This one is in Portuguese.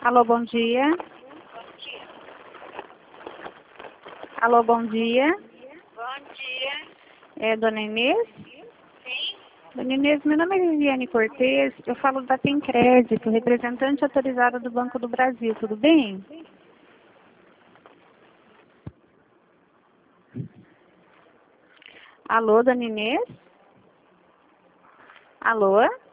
Alô, bom dia. Alô, bom dia. Bom dia. É Dona Inês? Sim? Dona Inês, meu nome é Viviane Cortez, eu falo da Tem Crédito, representante autorizada do Banco do Brasil, tudo bem? Alô, Dona Inês? Alô?